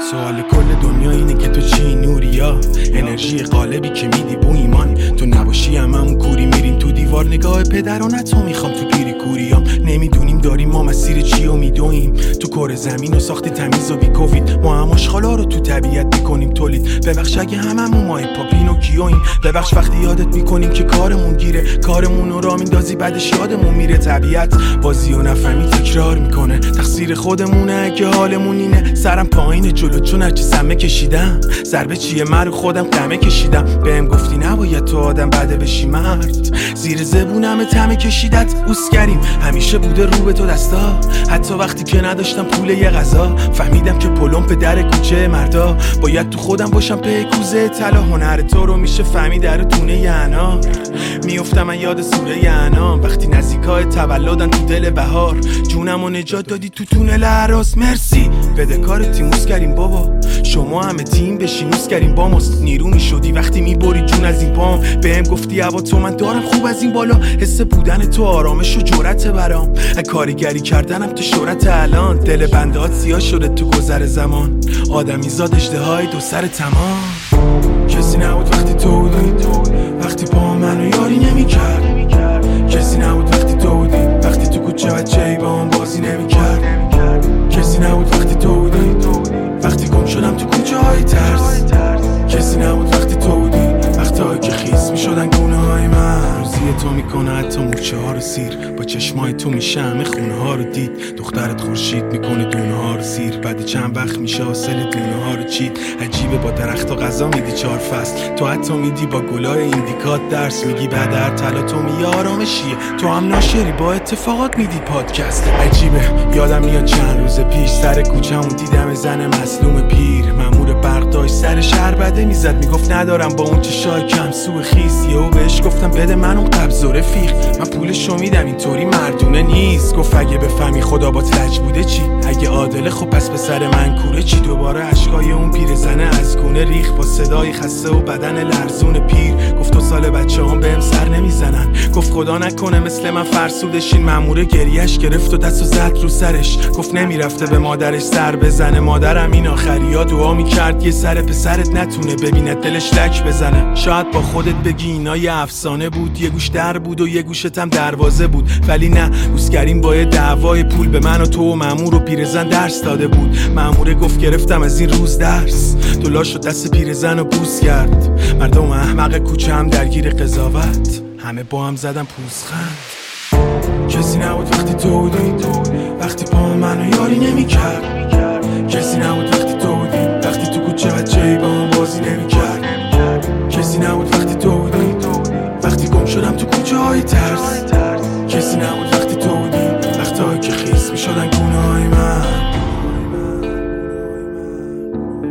سوال کل دنیا اینه که تو چی نوریا، انرژی قالبی که میدی بو ایمان، تو نباشی هممون کوری میریم تو دیوار، نگاه پدرانت رو میخوام تو پیری کوریام، نمیدونیم داریم ما مسیر چی و میدویم، تو کره زمین و ساختی تمیز و بی کووید، ما هم آشغالا رو تو طبیعت میکنیم تولید، ببخش اگه هممون مای پاپین و کیویم، ببخش وقتی یادت میکنیم که کارمون گیره، کارمون رو را میندازی بعدش یادمون میره، طبیعت بازی و نفهمی تکرار میکنه، تقصیر خودمونه اگه حالمون اینه، سرم پایین جلو چون هرچی سمه کشیدم، ضربه چیه من رو خودم قمه کشیدم، بهم گفتی نباید تو آدم بده بشی مرد، زیر زبونم تمه کشیدت اوسکریم، همیشه بوده رو به تو دستا، حتی وقتی که نداشتم پول یه غذا، فهمیدم که پلم به در کوچه مردا، باید تو خودم باشم پی کوزه طلا، هنر تو رو میشه فهمید در دونه یعنا، میافتم من یاد سوره انعام، وقتی نزدیکای تولدن تو دل بهار، جونمو نجات دادی تو تونل اعراض، مرسی بده کار تیموس کردیم بابا، شما همه تیم بشینوس کردیم با ماست، نیرو میشدی وقتی میبری جون از این پام، بهم گفتی هوا تو من دارم خوب از این بالا، حس بودن تو آرامش و جرأت برام، کارگری کردنم تو شهرت الان، دل بندات سیاه شده تو گذر زمان، آدمی زاد اژدهای دو سر تمام، کسی نبود وقتی تو بودی، وقتی با منو یاری نمیکرد، کسی نبود وقتی تو بودی، وقتی تو کوچه بچه‌ای با هم بازی نمیکرد، کسی نبود وقتی تو بودی، وقتی گم شدم تو کوچه های ترس، کسی نبود وقتی تو بودی، وقتی که خیس میشدن گونه های من، روزی تو میکنه حتی مورچه ها رو سیر، با چشمای تو میشه همه خونه ها رو دید، دخترت خورشید میکنه دونه ها رو سیر، بعد چند وقت میشه حاصل دونه ها رو چید، عجیبه با درخت و غذا میدی 4 فصل، تو حتی میدی با گلای ایندیکات درس، میگی بعد هر طلا تو می آرامشیه، تو هم ناشری با اتفاقات میدی پادکست، عجیبه یادم میاد چند روز پیش سر کوچه‌مون دیدم زن مظلوم پیر، مأمور برق داشت سر شهر بده میزد، میگفت ندارم با اون چشای کم سو خیس، یهو بهش گفتم بده من اون قبض و رفیق، من پولشو میدم اینطوری مردونه نیست، گفت اگه بفهمی خدا با لج بوده چی، اگه عادله خب پس به سر من کوره چی، دوباره اشکای اون پیرزنه از گونه ریخ، با صدای خسته و بدن لرزون پیر، گفت 2 سال بچه‌هام بهم سر نمیزنن، گفت خدا نکنه مثل من فرسودشین، مأمور گریش گرفت و دستو زد رو سرش، گفت نمیرفته به مادرش سر بزنه، مادرم این آخریا دعا میکرد یه سر پسرت نتونه ببینه دلش لک بزنه، شاید با خودت بگی اینا یه افسانه بود، یه گوش در بود و یه گوشت هم دروازه بود، ولی نه اوسکریم با یه دعوای پول به من و تو و مأمور و پیرزن درس داده بود، مأموره گفت گرفتم از این روز درس، دلاش و دست پیرزن رو بوس کرد، مردم احمق کوچه هم درگیر قضاوت، همه با هم زدن پوزخند، کسی نبود وقتی تو بودی، وقتی پا منو یاری نمیکرد، کسی نبود وقتی تو بودی، وقتی تو کوچه بچه‌ای با هم بازی نمیکرد، کسی نبود وقتی تو بودی، وقتی گم شدم تو کوچه های ترس،